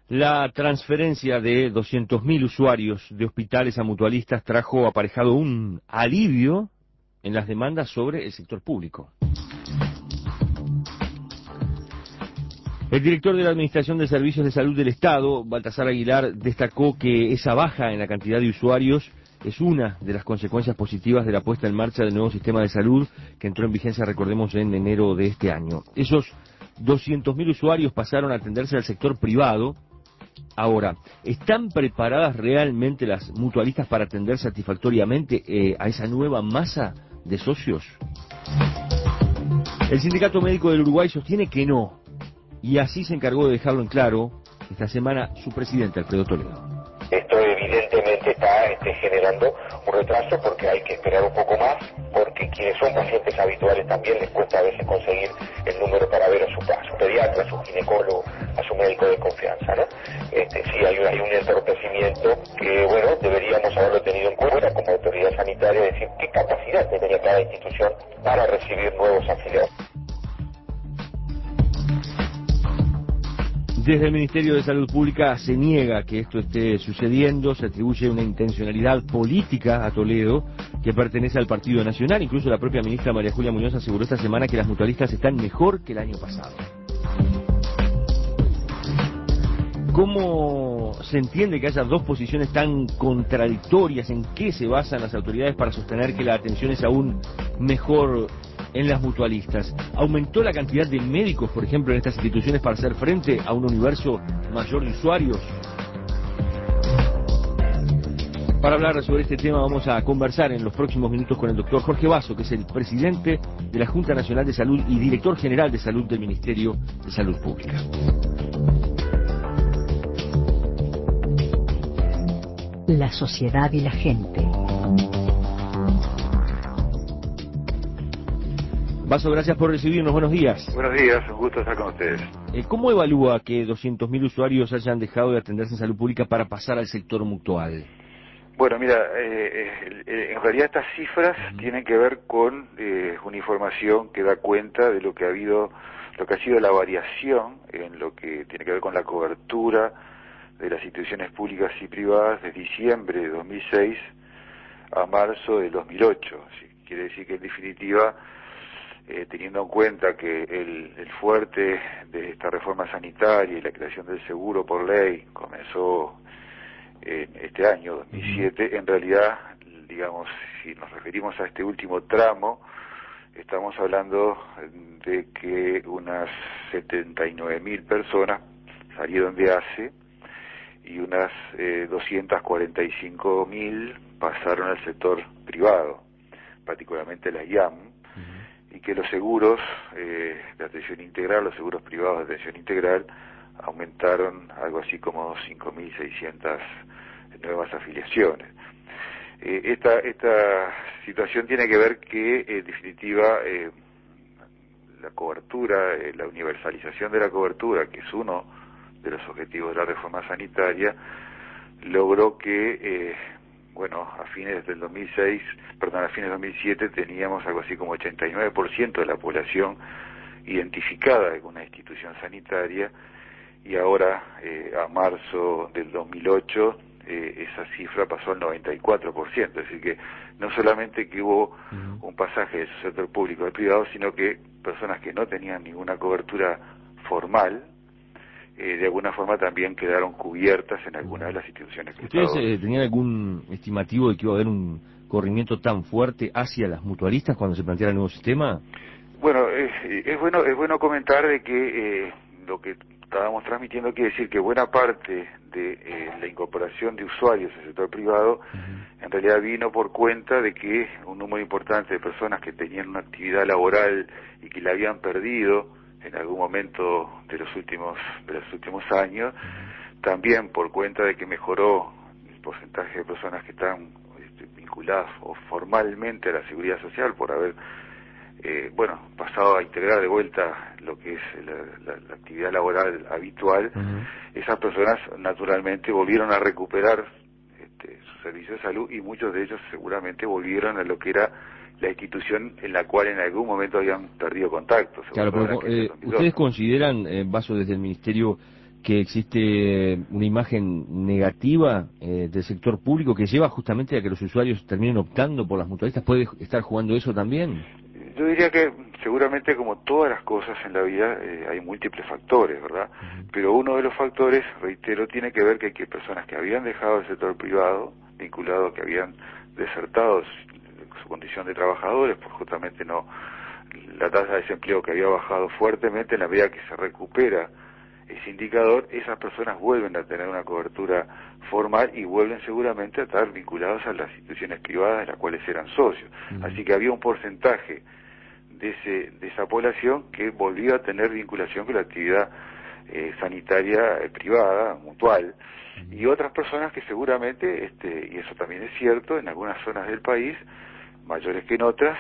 La transferencia de 200.000 usuarios de hospitales a mutualistas trajo aparejado un alivio en las demandas sobre el sector público. El director de la Administración de Servicios de Salud del Estado, Baltasar Aguilar, destacó que esa baja en la cantidad de usuarios es una de las consecuencias positivas de la puesta en marcha del nuevo sistema de salud que entró en vigencia, recordemos, en enero de este año. Esos 200.000 usuarios pasaron a atenderse al sector privado. Ahora, ¿están preparadas realmente las mutualistas para atender satisfactoriamente a esa nueva masa de socios? El Sindicato Médico del Uruguay sostiene que no, y así se encargó de dejarlo en claro esta semana su presidente, Alfredo Toledo. Esto evidentemente está generando un retraso porque hay que esperar un poco más, porque quienes son pacientes habituales también les cuesta a veces conseguir el número para ver a su pediatra, a su ginecólogo, a su médico de confianza, ¿no? Sí, hay un entorpecimiento que, bueno, deberíamos haberlo tenido en cuenta como autoridad sanitaria, decir qué capacidad tenía cada institución para recibir nuevos afiliados. Desde el Ministerio de Salud Pública se niega que esto esté sucediendo, se atribuye una intencionalidad política a Toledo que pertenece al Partido Nacional. Incluso la propia ministra María Julia Muñoz aseguró esta semana que las mutualistas están mejor que el año pasado. ¿Cómo se entiende que haya dos posiciones tan contradictorias? ¿En qué se basan las autoridades para sostener que la atención es aún mejor en las mutualistas? ¿Aumentó la cantidad de médicos, por ejemplo, en estas instituciones para hacer frente a un universo mayor de usuarios? Para hablar sobre este tema vamos a conversar en los próximos minutos con el doctor Jorge Basso, que es el presidente de la Junta Nacional de Salud y director general de Salud del Ministerio de Salud Pública. La sociedad y la gente. Basso, gracias por recibirnos. Buenos días. Buenos días, un gusto estar con ustedes. ¿Cómo evalúa que 200.000 usuarios hayan dejado de atenderse en salud pública para pasar al sector mutual? Bueno, mira, en realidad estas cifras tienen que ver con una información que da cuenta de lo que ha sido la variación en lo que tiene que ver con la cobertura de las instituciones públicas y privadas de diciembre de 2006 a marzo de 2008. Quiere decir que en definitiva, teniendo en cuenta que el fuerte de esta reforma sanitaria y la creación del seguro por ley comenzó en este año 2007, en realidad, digamos, si nos referimos a este último tramo, estamos hablando de que unas 79.000 personas salieron de ACE y unas 245.000 pasaron al sector privado, particularmente la IAM, y que los seguros de atención integral, los seguros privados de atención integral, aumentaron algo así como 5.600 nuevas afiliaciones. Esta situación tiene que ver que, en definitiva, la cobertura, la universalización de la cobertura, que es uno de los objetivos de la reforma sanitaria, logró que, a fines del 2007 teníamos algo así como 89% de la población identificada con una institución sanitaria, y ahora, a marzo del 2008, esa cifra pasó al 94%, es decir que no solamente que hubo un pasaje del sector público al privado, sino que personas que no tenían ninguna cobertura formal, de alguna forma también quedaron cubiertas en alguna de las instituciones que ¿Ustedes tenían algún estimativo de que iba a haber un corrimiento tan fuerte hacia las mutualistas cuando se planteara el nuevo sistema? Bueno, es bueno comentar de que lo que estábamos transmitiendo quiere decir que buena parte de la incorporación de usuarios al sector privado en realidad vino por cuenta de que un número importante de personas que tenían una actividad laboral y que la habían perdido en algún momento de los últimos años, también por cuenta de que mejoró el porcentaje de personas que están vinculadas o formalmente a la seguridad social por haber pasado a integrar de vuelta lo que es la actividad laboral habitual. Esas personas naturalmente volvieron a recuperar su servicio de salud, y muchos de ellos seguramente volvieron a lo que era la institución en la cual en algún momento habían perdido contacto. Claro, pero ustedes consideran, Basso, desde el Ministerio, que existe una imagen negativa del sector público que lleva justamente a que los usuarios terminen optando por las mutualistas? ¿Puede estar jugando eso también? Yo diría que seguramente, como todas las cosas en la vida, hay múltiples factores, ¿verdad? Pero uno de los factores, reitero, tiene que ver que hay personas que habían dejado el sector privado, vinculados, que habían desertado su condición de trabajadores, pues justamente no, la tasa de desempleo que había bajado fuertemente. En la medida que se recupera ese indicador, esas personas vuelven a tener una cobertura formal y vuelven seguramente a estar vinculados a las instituciones privadas de las cuales eran socios. Así que había un porcentaje de esa población que volvió a tener vinculación con la actividad sanitaria privada, mutual, y otras personas que seguramente, y eso también es cierto, en algunas zonas del país, mayores que en otras,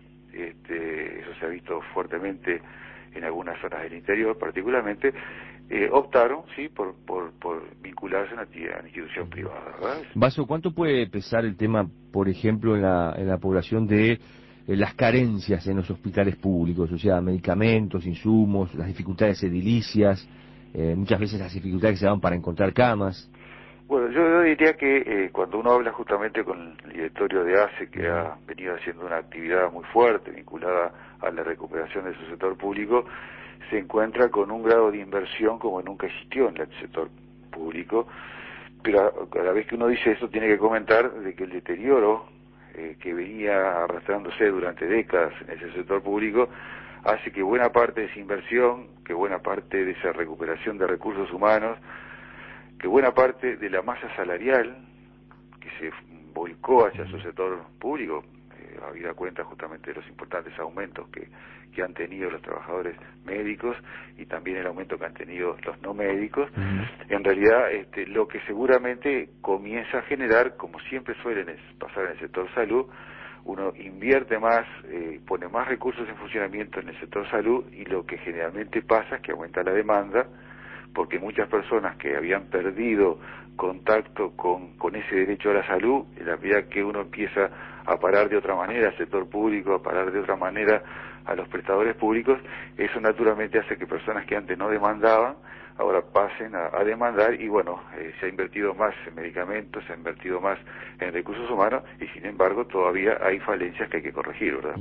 eso se ha visto fuertemente en algunas zonas del interior particularmente, optaron por vincularse a una institución privada, ¿verdad? Vaso, ¿cuánto puede pesar el tema, por ejemplo, en la población de las carencias en los hospitales públicos? O sea, medicamentos, insumos, las dificultades edilicias, muchas veces las dificultades que se dan para encontrar camas. Bueno, yo diría que cuando uno habla justamente con el directorio de ACE, que ha venido haciendo una actividad muy fuerte vinculada a la recuperación de su sector público, se encuentra con un grado de inversión como nunca existió en el sector público, pero cada vez que uno dice eso tiene que comentar de que el deterioro que venía arrastrándose durante décadas en ese sector público hace que buena parte de esa inversión, que buena parte de esa recuperación de recursos humanos, que buena parte de la masa salarial que se volcó hacia su sector público, habida cuenta justamente de los importantes aumentos que han tenido los trabajadores médicos y también el aumento que han tenido los no médicos, en realidad lo que seguramente comienza a generar, como siempre suelen pasar en el sector salud, uno invierte más, pone más recursos en funcionamiento en el sector salud, y lo que generalmente pasa es que aumenta la demanda, porque muchas personas que habían perdido contacto con ese derecho a la salud, en la medida que uno empieza a parar de otra manera al sector público, a parar de otra manera a los prestadores públicos, eso naturalmente hace que personas que antes no demandaban, ahora pasen a demandar, y bueno, se ha invertido más en medicamentos, se ha invertido más en recursos humanos, y sin embargo todavía hay falencias que hay que corregir, ¿verdad?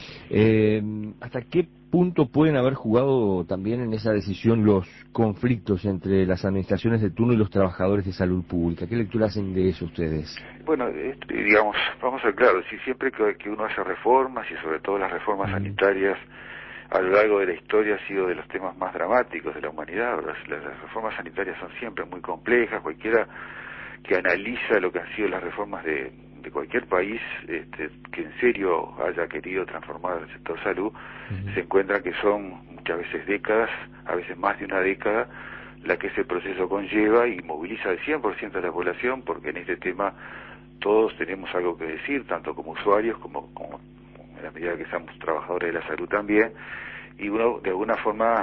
¿Hasta qué punto pueden haber jugado también en esa decisión los conflictos entre las administraciones de turno y los trabajadores de salud pública? ¿Qué lectura hacen de eso ustedes? Bueno, digamos, vamos a ser claros, si siempre que uno hace reformas, y sobre todo las reformas sanitarias, a lo largo de la historia ha sido de los temas más dramáticos de la humanidad. Las reformas sanitarias son siempre muy complejas. Cualquiera que analiza lo que han sido las reformas de cualquier país que en serio haya querido transformar el sector salud, se encuentra que son muchas veces décadas, a veces más de una década, la que ese proceso conlleva, y moviliza al 100% de la población, porque en este tema todos tenemos algo que decir, tanto como usuarios como en la medida que somos trabajadores de la salud también, y uno de alguna forma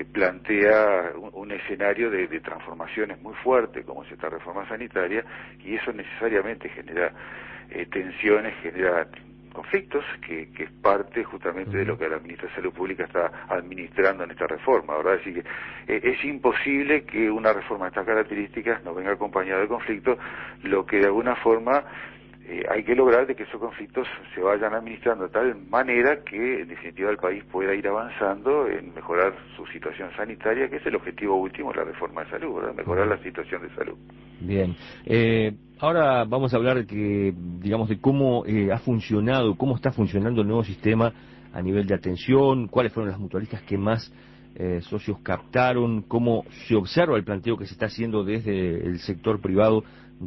plantea un escenario de transformaciones muy fuerte, como es esta reforma sanitaria, y eso necesariamente genera tensiones, genera conflictos, que es parte justamente de lo que la ministra de Salud Pública está administrando en esta reforma, ¿verdad? Así que es imposible que una reforma de estas características no venga acompañada de conflictos, lo que de alguna forma hay que lograr de que esos conflictos se vayan administrando de tal manera que en definitiva el país pueda ir avanzando en mejorar su situación sanitaria, que es el objetivo último de la reforma de salud, ¿verdad? Mejorar la situación de salud. Bien. Ahora vamos a hablar de cómo ha funcionado, cómo está funcionando el nuevo sistema a nivel de atención, cuáles fueron las mutualistas que más socios captaron, cómo se observa el planteo que se está haciendo desde el sector privado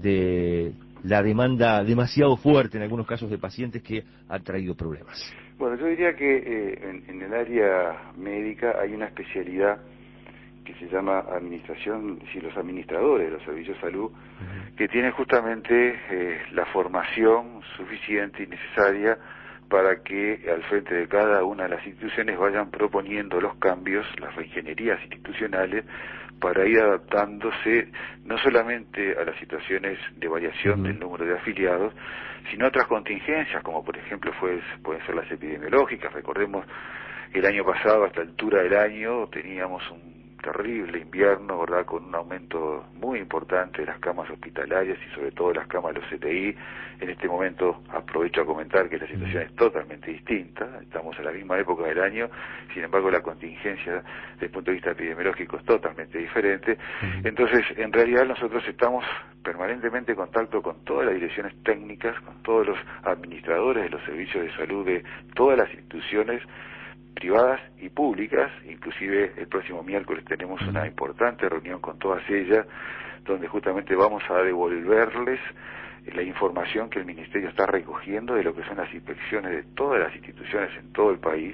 de la demanda demasiado fuerte en algunos casos de pacientes que ha traído problemas. Bueno, yo diría que en el área médica hay una especialidad que se llama administración, los administradores de los servicios de salud, que tienen justamente la formación suficiente y necesaria para que al frente de cada una de las instituciones vayan proponiendo los cambios, las reingenierías institucionales, para ir adaptándose no solamente a las situaciones de variación del número de afiliados, sino a otras contingencias, como por ejemplo pueden ser las epidemiológicas. Recordemos, el año pasado, a esta altura del año, teníamos un terrible invierno, ¿verdad?, con un aumento muy importante de las camas hospitalarias y sobre todo las camas de los CTI. En este momento aprovecho a comentar que la situación es totalmente distinta, estamos en la misma época del año, sin embargo la contingencia desde el punto de vista epidemiológico es totalmente diferente. Entonces, en realidad nosotros estamos permanentemente en contacto con todas las direcciones técnicas, con todos los administradores de los servicios de salud de todas las instituciones privadas y públicas. Inclusive el próximo miércoles tenemos una importante reunión con todas ellas, donde justamente vamos a devolverles la información que el Ministerio está recogiendo de lo que son las inspecciones de todas las instituciones en todo el país,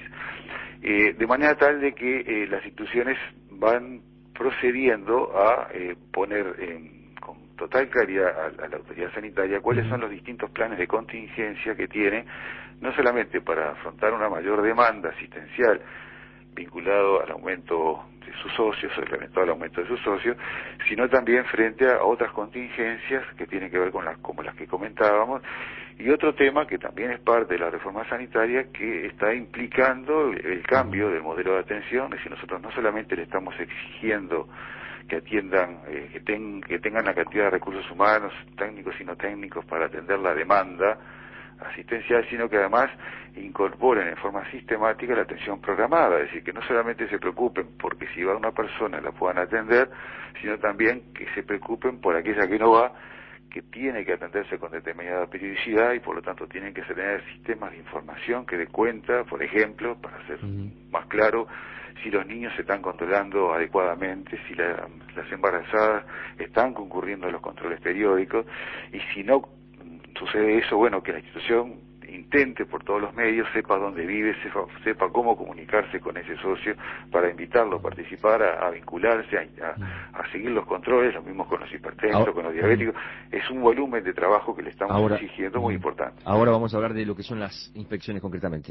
de manera tal de que las instituciones van procediendo a poner con total claridad a la autoridad sanitaria cuáles son los distintos planes de contingencia que tiene, no solamente para afrontar una mayor demanda asistencial vinculado al aumento de sus socios, o implementado al aumento de sus socios, sino también frente a otras contingencias que tienen que ver con como las que comentábamos, y otro tema que también es parte de la reforma sanitaria que está implicando el cambio del modelo de atención. Es decir, nosotros no solamente le estamos exigiendo que atiendan, que tengan la cantidad de recursos humanos, técnicos y no técnicos, para atender la demanda asistencial, sino que además incorporen en forma sistemática la atención programada, es decir, que no solamente se preocupen porque si va una persona la puedan atender, sino también que se preocupen por aquella que no va, que tiene que atenderse con determinada periodicidad y por lo tanto tienen que tener sistemas de información que dé cuenta, por ejemplo, para ser más claro, si los niños se están controlando adecuadamente, si las embarazadas están concurriendo a los controles periódicos, y si no sucede eso, bueno, que la institución intente por todos los medios, sepa dónde vive, sepa cómo comunicarse con ese socio para invitarlo a participar, a vincularse, a seguir los controles, lo mismo con los hipertensos, con los diabéticos. Es un volumen de trabajo que le estamos exigiendo muy importante. Ahora vamos a hablar de lo que son las inspecciones concretamente.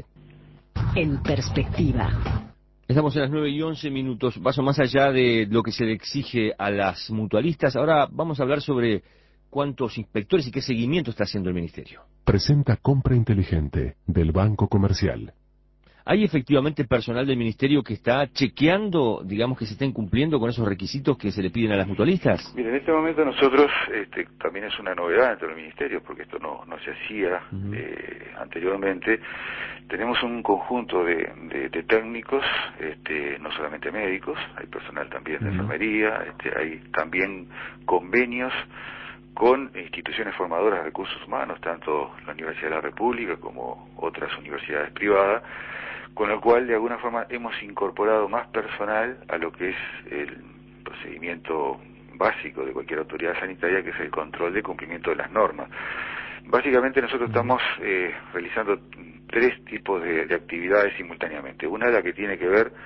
En perspectiva. Estamos en las 9:11, paso más allá de lo que se le exige a las mutualistas. Ahora vamos a hablar sobre cuántos inspectores y qué seguimiento está haciendo el Ministerio. Presenta Compra Inteligente del Banco Comercial. ¿Hay efectivamente personal del Ministerio que está chequeando, digamos, que se estén cumpliendo con esos requisitos que se le piden a las mutualistas? Mire, en este momento nosotros, también es una novedad dentro del Ministerio, porque esto no se hacía anteriormente. Tenemos un conjunto de técnicos, no solamente médicos, hay personal también de enfermería, hay también convenios con instituciones formadoras de recursos humanos, tanto la Universidad de la República como otras universidades privadas, con lo cual de alguna forma hemos incorporado más personal a lo que es el procedimiento básico de cualquier autoridad sanitaria, que es el control de cumplimiento de las normas. Básicamente nosotros estamos realizando tres tipos de actividades simultáneamente. Una es la que tiene que ver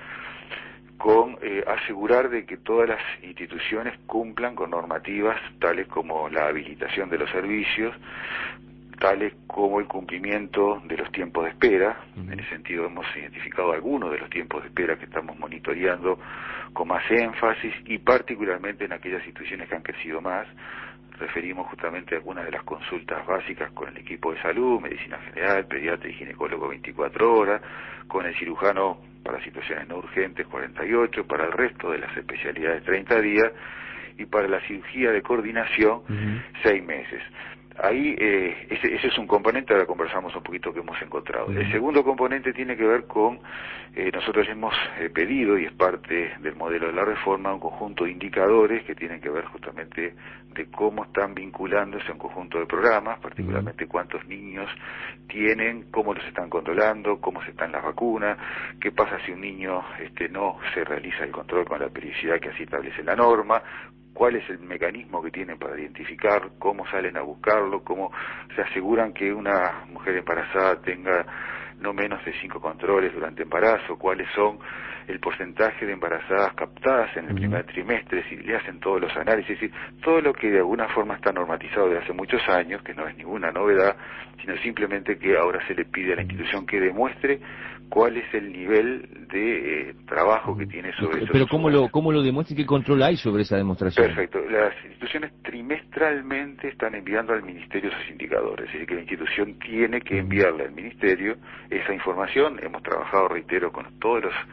con asegurar de que todas las instituciones cumplan con normativas tales como la habilitación de los servicios, tales como el cumplimiento de los tiempos de espera. En ese sentido hemos identificado algunos de los tiempos de espera que estamos monitoreando con más énfasis, y particularmente en aquellas instituciones que han crecido más. Referimos justamente a algunas de las consultas básicas con el equipo de salud, medicina general, pediatra y ginecólogo 24 horas, con el cirujano para situaciones no urgentes 48, para el resto de las especialidades 30 días, y para la cirugía de coordinación 6 meses. Ahí, ese es un componente, ahora conversamos un poquito que hemos encontrado. El segundo componente tiene que ver con, nosotros hemos pedido, y es parte del modelo de la reforma, un conjunto de indicadores que tienen que ver justamente de cómo están vinculándose a un conjunto de programas, particularmente cuántos niños tienen, cómo los están controlando, cómo se están las vacunas, qué pasa si un niño no se realiza el control con la periodicidad que así establece la norma, cuál es el mecanismo que tienen para identificar, cómo salen a buscarlo, cómo se aseguran que una mujer embarazada tenga no menos de 5 controles durante embarazo, cuáles son el porcentaje de embarazadas captadas en el primer trimestre, si le hacen todos los análisis, todo lo que de alguna forma está normatizado desde hace muchos años, que no es ninguna novedad, sino simplemente que ahora se le pide a la institución que demuestre cuál es el nivel de trabajo que tiene sobre eso. Pero ¿cómo lo demuestra y qué control hay sobre esa demostración? Perfecto. Las instituciones trimestralmente están enviando al Ministerio esos indicadores, es decir, que la institución tiene que enviarle al Ministerio esa información. Hemos trabajado, reitero, con todos los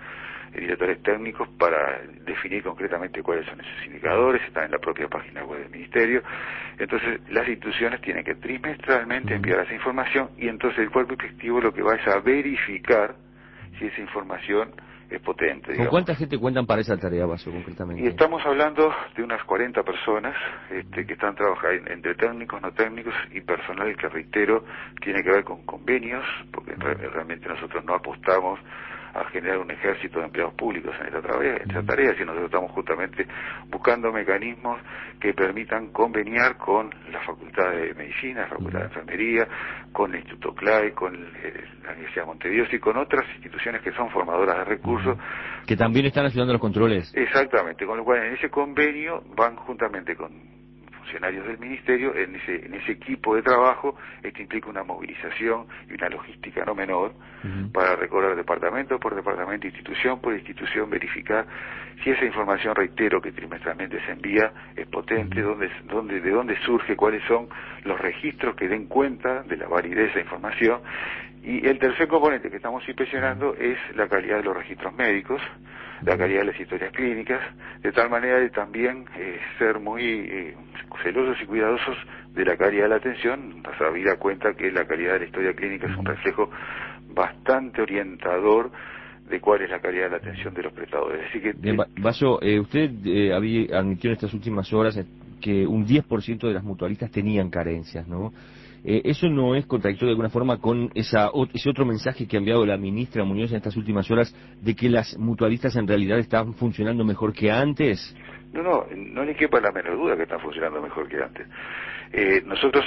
directores técnicos para definir concretamente cuáles son esos indicadores, están en la propia página web del Ministerio. Entonces las instituciones tienen que trimestralmente enviar esa información y entonces el cuerpo inspectivo lo que va es a verificar si esa información es potente. ¿Con Digamos. cuánta gente cuentan para esa tarea, Vaso, concretamente? Y estamos hablando de unas 40 personas que están trabajando entre técnicos, no técnicos y personal que, reitero, tiene que ver con convenios, porque realmente nosotros no apostamos a generar un ejército de empleados públicos en esta tarea, sino nosotros estamos justamente buscando mecanismos que permitan conveniar con la Facultad de Medicina, la Facultad de Enfermería, con el Instituto CLAE, con la Universidad de Montevideo y con otras instituciones que son formadoras de recursos. Que también están ayudando a los controles. Exactamente, con lo cual en ese convenio van juntamente con funcionarios del Ministerio en ese equipo de trabajo. Esto implica una movilización y una logística no menor para recorrer departamento por departamento, institución por institución, verificar si esa información, reitero, que trimestralmente se envía es potente, de dónde surge, cuáles son los registros que den cuenta de la validez de esa información. Y el tercer componente que estamos inspeccionando es la calidad de los registros médicos, la calidad de las historias clínicas, de tal manera de también ser muy celosos y cuidadosos de la calidad de la atención, habida cuenta que la calidad de la historia clínica es un reflejo bastante orientador de cuál es la calidad de la atención de los prestadores. Así que, Vaso, usted admitió en estas últimas horas que un 10% de las mutualistas tenían carencias, ¿no? ¿Eso no es contradictorio de alguna forma con ese otro mensaje que ha enviado la ministra Muñoz en estas últimas horas de que las mutualistas en realidad están funcionando mejor que antes? No le quepa la menor duda que están funcionando mejor que antes. Nosotros,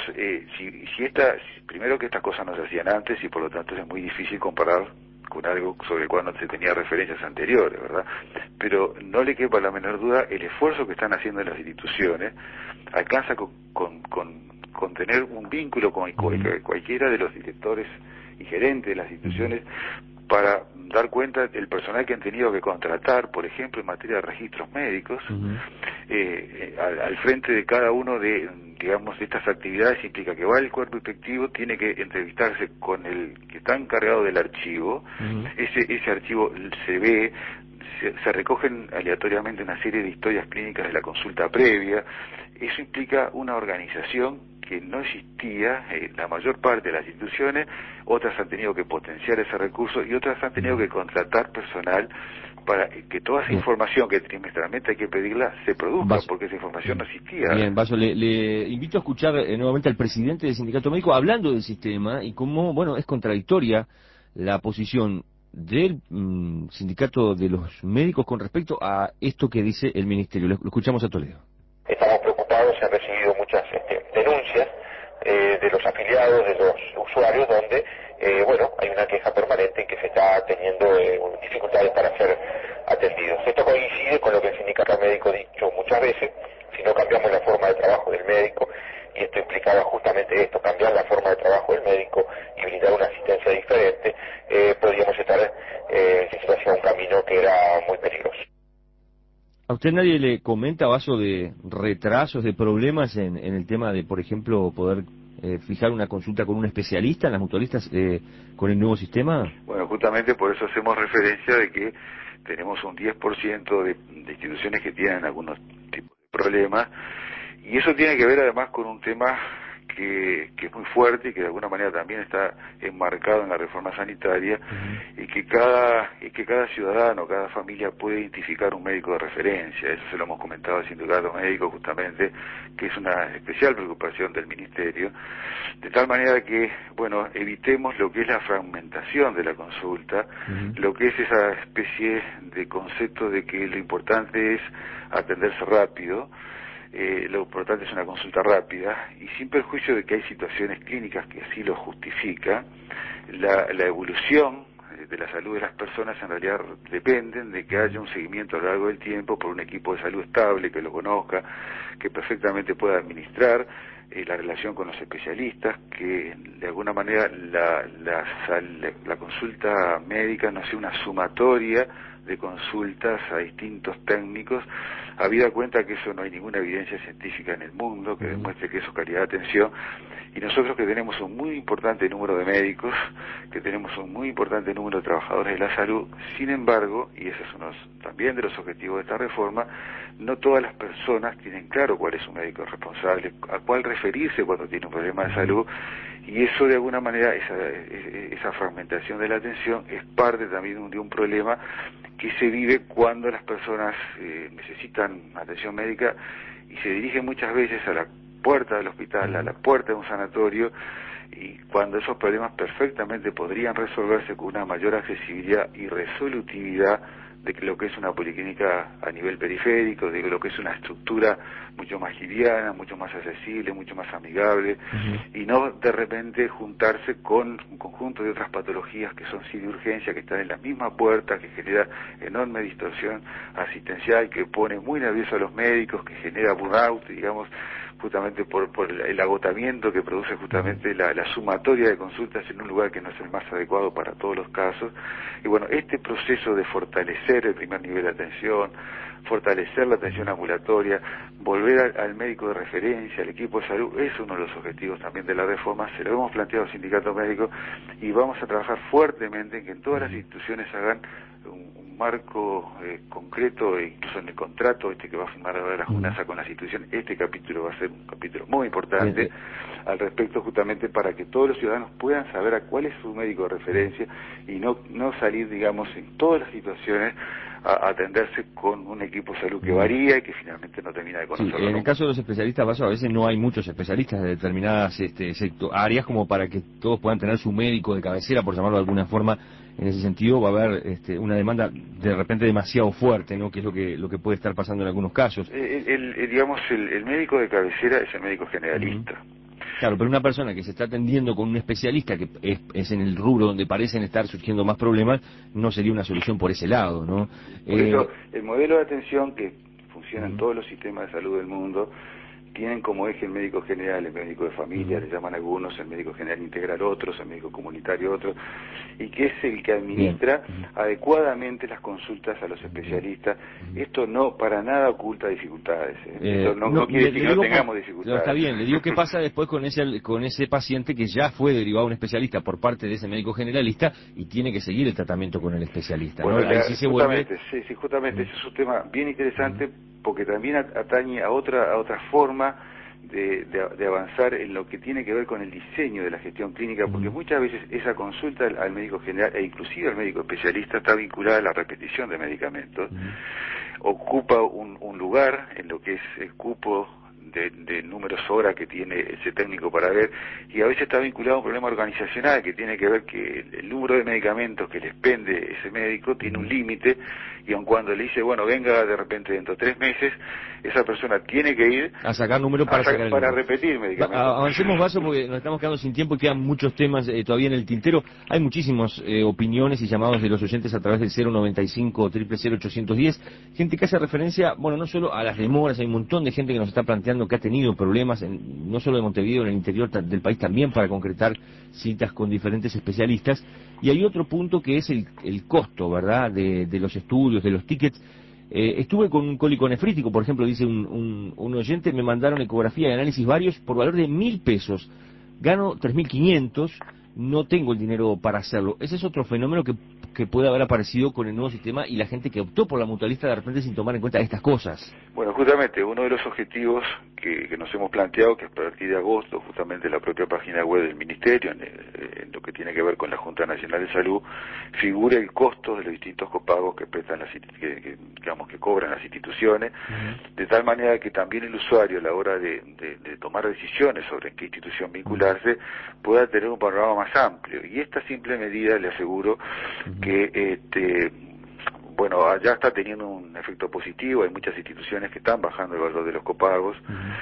primero que estas cosas no se hacían antes y por lo tanto es muy difícil comparar con algo sobre el cual no se tenía referencias anteriores, ¿verdad? Pero no le quepa la menor duda, el esfuerzo que están haciendo las instituciones alcanza con tener un vínculo con cualquiera de los directores y gerentes de las instituciones para dar cuenta del personal que han tenido que contratar, por ejemplo, en materia de registros médicos, al frente de cada uno de estas actividades. Implica que va el cuerpo inspectivo, tiene que entrevistarse con el que está encargado del archivo, ese archivo se ve, se recogen aleatoriamente una serie de historias clínicas de la consulta previa. Eso implica una organización que no existía en la mayor parte de las instituciones. Otras han tenido que potenciar ese recurso y otras han tenido que contratar personal para que toda esa información que trimestralmente hay que pedirla se produzca, porque esa información no existía. Bien, Vaso, le invito a escuchar nuevamente al presidente del sindicato médico hablando del sistema y cómo, bueno, es contradictoria la posición del sindicato de los médicos con respecto a esto que dice el ministerio. Lo escuchamos a Toledo. Estamos preocupados, se han recibido muchas denuncias de los afiliados, de los usuarios, donde hay una queja permanente en que se está teniendo dificultades para ser atendidos. Esto coincide con lo que el sindicato médico ha dicho muchas veces: si no cambiamos la forma de trabajo del médico, y esto implicaba justamente esto, cambiar la forma de trabajo del médico y brindar una asistencia diferente, podríamos estar hacia un camino que era muy peligroso. ¿A usted nadie le comenta, Vaso, de retrasos, de problemas en el tema de, por ejemplo, poder fijar una consulta con un especialista en las mutualistas con el nuevo sistema? Bueno, justamente por eso hacemos referencia de que tenemos un 10% de instituciones que tienen algunos tipos de problemas, y eso tiene que ver además con un tema que es muy fuerte y que de alguna manera también está enmarcado en la reforma sanitaria, y que cada ciudadano, cada familia puede identificar un médico de referencia. Eso se lo hemos comentado al sindicato médico justamente, que es una especial preocupación del ministerio, de tal manera que, evitemos lo que es la fragmentación de la consulta, lo que es esa especie de concepto de que lo importante es atenderse rápido. Lo importante es una consulta rápida, y sin perjuicio de que hay situaciones clínicas que así lo justifican. La evolución de la salud de las personas en realidad dependen de que haya un seguimiento a lo largo del tiempo por un equipo de salud estable, que lo conozca, que perfectamente pueda administrar la relación con los especialistas, que de alguna manera la consulta médica no sea una sumatoria de consultas a distintos técnicos, habida cuenta que eso no hay ninguna evidencia científica en el mundo que demuestre que eso es calidad de atención, y nosotros que tenemos un muy importante número de médicos, que tenemos un muy importante número de trabajadores de la salud, sin embargo, y ese es uno también de los objetivos de esta reforma, no todas las personas tienen claro cuál es su médico responsable, a cuál referirse cuando tiene un problema de salud, y eso de alguna manera, esa fragmentación de la atención es parte también de un problema que se vive cuando las personas necesitan atención médica y se dirigen muchas veces a la puerta del hospital, a la puerta de un sanatorio, y cuando esos problemas perfectamente podrían resolverse con una mayor accesibilidad y resolutividad de lo que es una policlínica a nivel periférico, de lo que es una estructura mucho más liviana, mucho más accesible, mucho más amigable, y no de repente juntarse con un conjunto de otras patologías que son sí de urgencia, que están en la misma puerta, que genera enorme distorsión asistencial, que pone muy nerviosos a los médicos, que genera burnout, digamos, justamente por el agotamiento que produce justamente la sumatoria de consultas en un lugar que no es el más adecuado para todos los casos. Y bueno, este proceso de fortalecer el primer nivel de atención, fortalecer la atención ambulatoria, volver al médico de referencia, al equipo de salud, es uno de los objetivos también de la reforma. Se lo hemos planteado al sindicato médico y vamos a trabajar fuertemente en que en todas las instituciones hagan un marco concreto, e incluso en el contrato que va a firmar ahora la JUNASA con las instituciones. Este capítulo va a ser un capítulo muy importante al respecto, justamente para que todos los ciudadanos puedan saber a cuál es su médico de referencia y no salir, digamos, en todas las situaciones a atenderse con un equipo de salud que varía y que finalmente no termina de conocerlo. Sí, en el caso de los especialistas, a veces no hay muchos especialistas de determinadas áreas como para que todos puedan tener su médico de cabecera, por llamarlo de alguna forma. En ese sentido va a haber una demanda de repente demasiado fuerte, ¿no? Que es lo que puede estar pasando en algunos casos. El médico de cabecera es el médico generalista. Claro, pero una persona que se está atendiendo con un especialista que es en el rubro donde parecen estar surgiendo más problemas, no sería una solución por ese lado, ¿no? Por eso, el modelo de atención que funciona en todos los sistemas de salud del mundo tienen como eje el médico general, el médico de familia, le llaman algunos, el médico general integral otros, el médico comunitario otros, y que es el que administra adecuadamente las consultas a los especialistas. Esto no para nada oculta dificultades. Esto no quiere decir que no tengamos dificultades. Está bien, le digo qué pasa después con ese paciente que ya fue derivado a un especialista por parte de ese médico generalista y tiene que seguir el tratamiento con el especialista, ¿no? Bueno, Ahí sí se vuelve... justamente ese es un tema bien interesante porque también atañe a otra forma de avanzar en lo que tiene que ver con el diseño de la gestión clínica, porque muchas veces esa consulta al médico general e inclusive al médico especialista está vinculada a la repetición de medicamentos, ocupa un lugar en lo que es el cupo de números hora que tiene ese técnico para ver, y a veces está vinculado a un problema organizacional que tiene que ver que el número de medicamentos que le expende ese médico tiene un límite, y aun cuando le dice, bueno, venga de repente dentro de 3 meses, esa persona tiene que ir a sacar números para repetir medicamentos. Avancemos, Vaso, porque nos estamos quedando sin tiempo y quedan muchos temas todavía en el tintero. Hay muchísimas opiniones y llamados de los oyentes a través del 095-000-810. Gente que hace referencia, bueno, no solo a las demoras, hay un montón de gente que nos está planteando que ha tenido problemas, no solo de Montevideo, en el interior del país también, para concretar citas con diferentes especialistas. Y hay otro punto que es el costo, ¿verdad?, de los estudios, de los tickets. Estuve con un cólico nefrítico, por ejemplo, dice un oyente, me mandaron ecografía y análisis varios por valor de 1.000 pesos. Gano 3.500, no tengo el dinero para hacerlo. Ese es otro fenómeno que puede haber aparecido con el nuevo sistema y la gente que optó por la mutualista de repente sin tomar en cuenta estas cosas. Bueno, justamente uno de los objetivos que nos hemos planteado, que a partir de agosto, justamente en la propia página web del Ministerio, en lo que tiene que ver con la Junta Nacional de Salud, figura el costo de los distintos copagos que prestan que cobran las instituciones, de tal manera que también el usuario a la hora de tomar decisiones sobre en qué institución vincularse pueda tener un panorama más amplio. Y esta simple medida, le aseguro que bueno, allá está teniendo un efecto positivo. Hay muchas instituciones que están bajando el valor de los copagos.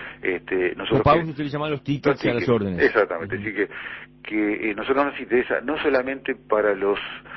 Copagos usted le llama los tickets a las órdenes. Exactamente, así que nosotros nos interesa no solamente para los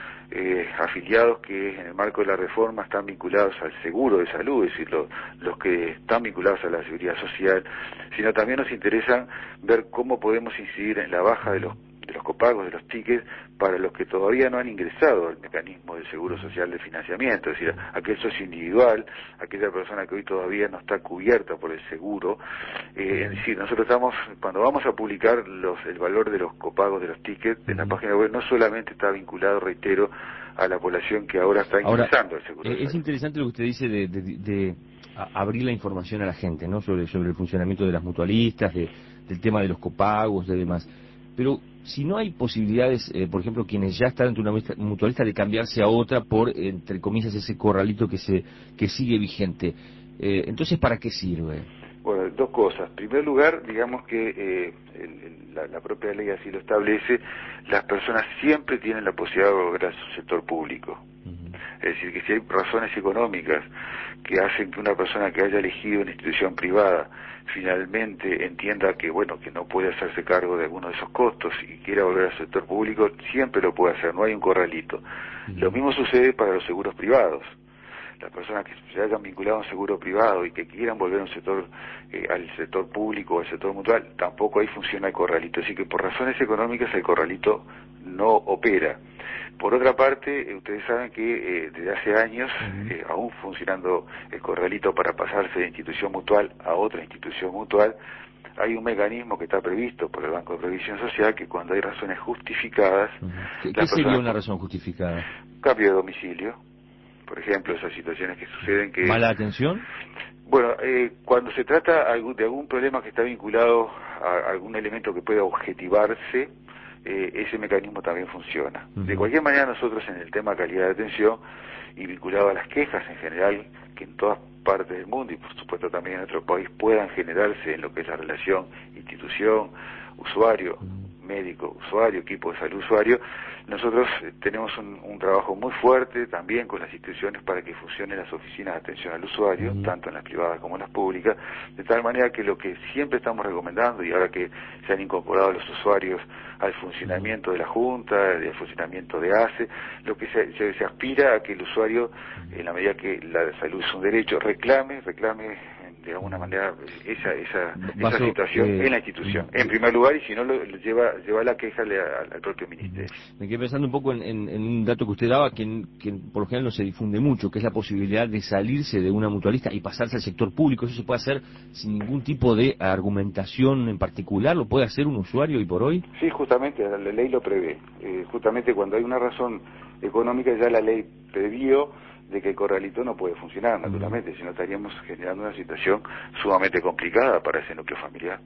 afiliados que en el marco de la reforma están vinculados al seguro de salud, es decir, los que están vinculados a la seguridad social, sino también nos interesa ver cómo podemos incidir en la baja de los copagos, de los tickets, para los que todavía no han ingresado al mecanismo del Seguro Social de Financiamiento, es decir, aquel socio individual, aquella persona que hoy todavía no está cubierta por el seguro. Es decir, nosotros cuando vamos a publicar el valor de los copagos de los tickets en la página web, no solamente está vinculado, reitero, a la población que ahora está ingresando al Seguro Social. Es interesante lo que usted dice de abrir la información a la gente, ¿no? Sobre el funcionamiento de las mutualistas, del tema de los copagos, de demás. Pero si no hay posibilidades, por ejemplo, quienes ya están ante una mutualista, de cambiarse a otra por, entre comillas, ese corralito que sigue vigente, entonces, ¿para qué sirve? Bueno, dos cosas. En primer lugar, digamos que la propia ley así lo establece, las personas siempre tienen la posibilidad de volver a su sector público. Es decir, que si hay razones económicas que hacen que una persona que haya elegido una institución privada finalmente entienda que, bueno, que no puede hacerse cargo de alguno de esos costos y quiera volver al sector público, siempre lo puede hacer, no hay un corralito. Lo mismo sucede para los seguros privados. Las personas que se hayan vinculado a un seguro privado y que quieran volver a un sector, al sector público o al sector mutual, tampoco ahí funciona el corralito. Así que por razones económicas el corralito no opera. Por otra parte, ustedes saben que desde hace años, aún funcionando el corralito para pasarse de institución mutual a otra institución mutual, hay un mecanismo que está previsto por el Banco de Previsión Social que cuando hay razones justificadas... ¿Qué sería una razón justificada? Cambio de domicilio. Por ejemplo, esas situaciones que suceden que... ¿Mala atención? Bueno, cuando se trata de algún problema que está vinculado a algún elemento que pueda objetivarse, ese mecanismo también funciona. De cualquier manera, nosotros en el tema calidad de atención y vinculado a las quejas en general, que en todas partes del mundo y por supuesto también en nuestro país puedan generarse en lo que es la relación institución, usuario, médico, usuario, equipo de salud, usuario, nosotros tenemos un trabajo muy fuerte también con las instituciones para que funcionen las oficinas de atención al usuario, tanto en las privadas como en las públicas, de tal manera que lo que siempre estamos recomendando, y ahora que se han incorporado los usuarios al funcionamiento de la Junta, al funcionamiento de ACE, lo que se aspira a que el usuario, en la medida que la salud es un derecho, reclame de alguna manera esa situación en la institución, en primer lugar, y si no, lo lleva la queja al propio ministerio. Me quedé pensando un poco en un dato que usted daba, que por lo general no se difunde mucho, que es la posibilidad de salirse de una mutualista y pasarse al sector público. Eso se puede hacer sin ningún tipo de argumentación en particular, ¿lo puede hacer un usuario hoy por hoy? Sí, justamente, la ley lo prevé. Justamente cuando hay una razón económica, ya la ley previó de que el corralito no puede funcionar, naturalmente, si no estaríamos generando una situación sumamente complicada para ese núcleo familiar.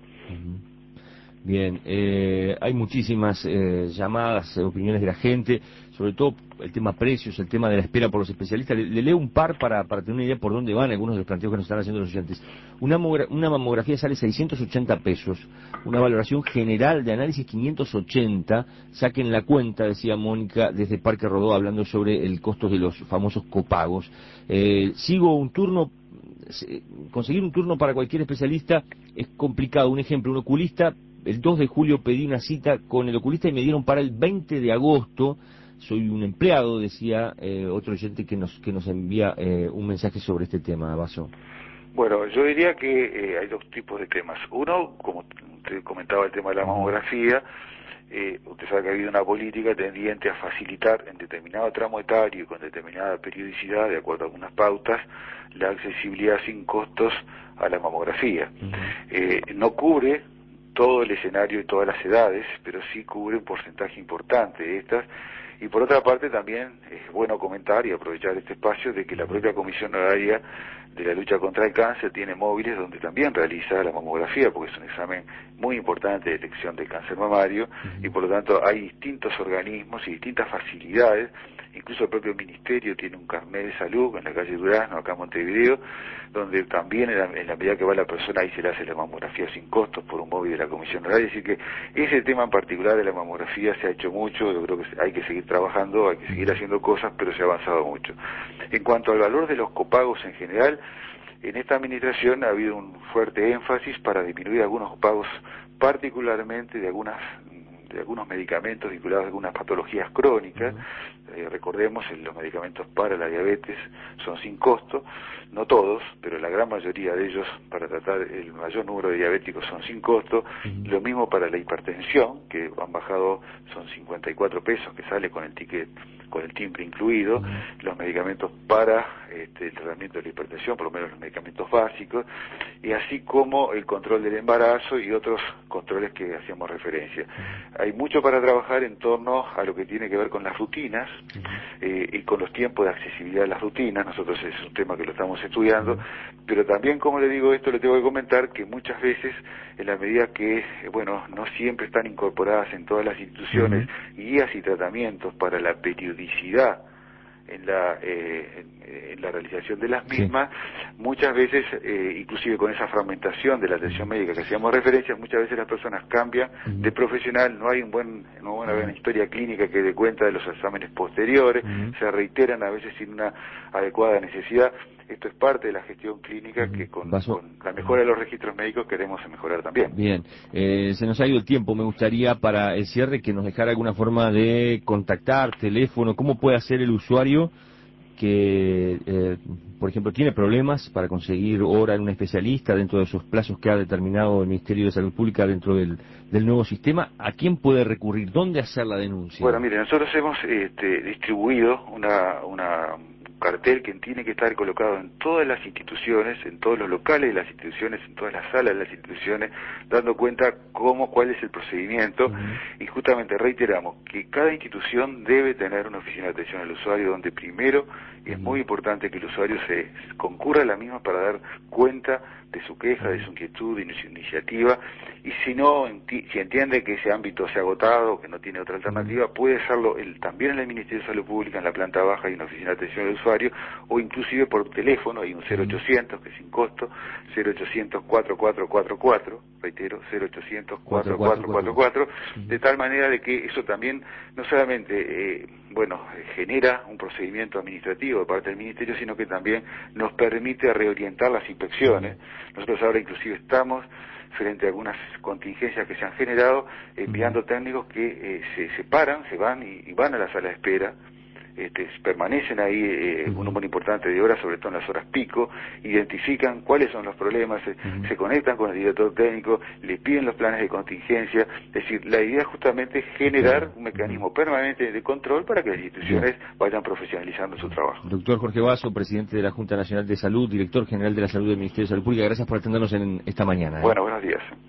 Bien, hay muchísimas llamadas, opiniones de la gente, sobre todo el tema precios, el tema de la espera por los especialistas. Le leo un par para tener una idea por dónde van algunos de los planteos que nos están haciendo los oyentes. Una mamografía sale 680 pesos, una valoración general de análisis 580, saquen la cuenta, decía Mónica desde Parque Rodó, hablando sobre el costo de los famosos copagos. Sigo un turno, conseguir un turno para cualquier especialista es complicado. Un ejemplo, un oculista, el 2 de julio pedí una cita con el oculista y me dieron para el 20 de agosto. Soy un empleado, decía otro oyente que nos envía un mensaje sobre este tema, Basso. Bueno, yo diría que hay dos tipos de temas. Uno, como usted comentaba, el tema de la mamografía. Usted sabe que ha habido una política tendiente a facilitar en determinado tramo etario y con determinada periodicidad, de acuerdo a algunas pautas, la accesibilidad sin costos a la mamografía. No cubre todo el escenario y todas las edades, pero sí cubre un porcentaje importante de estas. Y por otra parte también es bueno comentar y aprovechar este espacio de que la propia Comisión Honoraria de la Lucha contra el Cáncer tiene móviles donde también realiza la mamografía, porque es un examen muy importante de detección del cáncer mamario, y por lo tanto hay distintos organismos y distintas facilidades. Incluso el propio Ministerio tiene un carnet de salud en la calle Durazno, acá en Montevideo, donde también en la medida que va la persona ahí se le hace la mamografía sin costos por un móvil de la Comisión Honoraria. Así que ese tema en particular de la mamografía se ha hecho mucho, yo creo que hay que seguir trabajando, hay que seguir haciendo cosas, pero se ha avanzado mucho. En cuanto al valor de los copagos en general, en esta administración ha habido un fuerte énfasis para disminuir algunos copagos, particularmente de algunas algunos medicamentos vinculados a algunas patologías crónicas. Recordemos, los medicamentos para la diabetes son sin costo, no todos, pero la gran mayoría de ellos para tratar el mayor número de diabéticos son sin costo. Lo mismo para la hipertensión, que han bajado, son 54 pesos que sale con el ticket, con el timbre incluido. Los medicamentos para el tratamiento de la hipertensión, por lo menos los medicamentos básicos, y así como el control del embarazo y otros controles que hacíamos referencia. Hay mucho para trabajar en torno a lo que tiene que ver con las rutinas y con los tiempos de accesibilidad a las rutinas. Nosotros es un tema que lo estamos estudiando, pero también, como le digo, esto le tengo que comentar que muchas veces, en la medida que, no siempre están incorporadas en todas las instituciones guías y tratamientos para la periodicidad en la realización de las mismas, muchas veces, inclusive con esa fragmentación de la atención médica que hacíamos referencia, muchas veces las personas cambian de profesional, no hay una buena historia clínica que dé cuenta de los exámenes posteriores, se reiteran a veces sin una adecuada necesidad. Esto es parte de la gestión clínica que con la mejora de los registros médicos queremos mejorar también. Bien, se nos ha ido el tiempo. Me gustaría para el cierre que nos dejara alguna forma de contactar, teléfono, cómo puede hacer el usuario que, por ejemplo, tiene problemas para conseguir hora en un especialista dentro de esos plazos que ha determinado el Ministerio de Salud Pública dentro del nuevo sistema. ¿A quién puede recurrir? ¿Dónde hacer la denuncia? Bueno, mire, nosotros hemos distribuido una cartel que tiene que estar colocado en todas las instituciones, en todos los locales de las instituciones, en todas las salas de las instituciones, dando cuenta cuál es el procedimiento, y justamente reiteramos que cada institución debe tener una oficina de atención al usuario donde primero es muy importante que el usuario se concurra a la misma para dar cuenta de su queja, de su inquietud, de su iniciativa, y si entiende que ese ámbito se ha agotado, que no tiene otra alternativa, puede hacerlo también en el Ministerio de Salud Pública, en la planta baja, hay una oficina de atención al usuario, o inclusive por teléfono, hay un 0800 que es sin costo, 0800 4444, reitero, 0800 4444, de tal manera de que eso también no solamente genera un procedimiento administrativo de parte del Ministerio, sino que también nos permite reorientar las inspecciones. Nosotros ahora inclusive estamos frente a algunas contingencias que se han generado, enviando técnicos que se separan, se van y van a la sala de espera, permanecen ahí un número importante de horas, sobre todo en las horas pico, identifican cuáles son los problemas, se conectan con el director técnico, le piden los planes de contingencia. Es decir, la idea es justamente generar un mecanismo permanente de control para que las instituciones vayan profesionalizando su trabajo. Doctor Jorge Basso, presidente de la Junta Nacional de Salud, director general de la Salud del Ministerio de Salud Pública, gracias por atendernos en esta mañana. Bueno, buenos días.